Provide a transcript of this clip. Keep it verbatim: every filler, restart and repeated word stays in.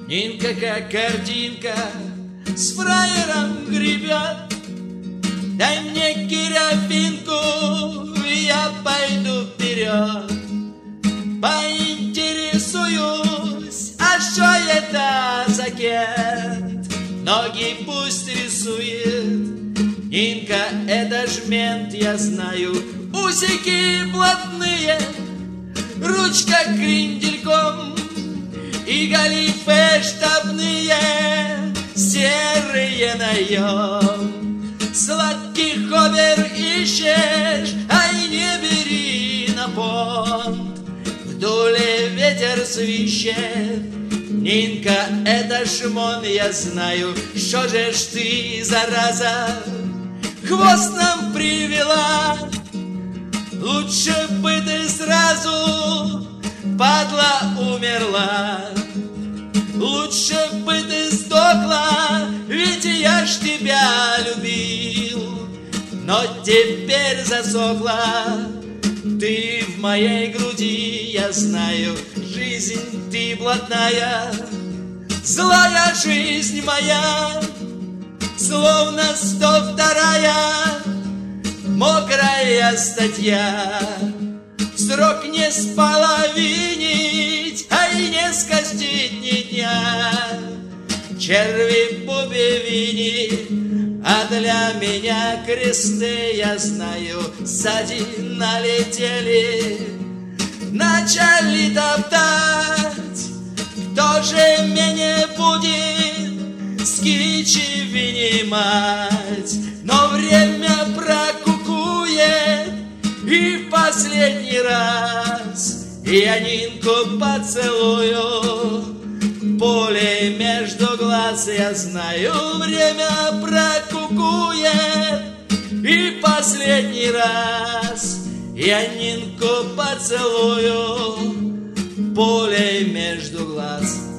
Нинка как картинка с фраером гребет. Дай мне киряфинку, и я пойду вперед. Поинтересуюсь, а что это за кент? Ноги пусть рисует. Нинка, это ж мент, я знаю. Усики блатные, ручка крендельком, и галифе штабные, серые наем. Сладких обер ищешь, ай, не бери на понт. В дуле ветер свищет. Нинка, это шмон, я знаю. Что же ж ты, зараза, хвост нам привела? Лучше бы ты сразу, падла, умерла. Лучше бы ты сдохла, ведь я ж тебя любил. Но теперь засохла ты в моей груди, я знаю. Жизнь ты блатная, злая жизнь моя, словно сто вторая мокрая статья. Срок не споловинить, а и не скостить ни дня. Черви пубевини, а для меня кресты, я знаю. Сзади налетели, начали топтать. Кто же меня будет с кичи вынимать? Но время прокукует, и в последний раз я Нинку поцелую. Поле между глаз, я знаю. Время прокукует, и в последний раз я Нинку поцелую. Поле между глаз.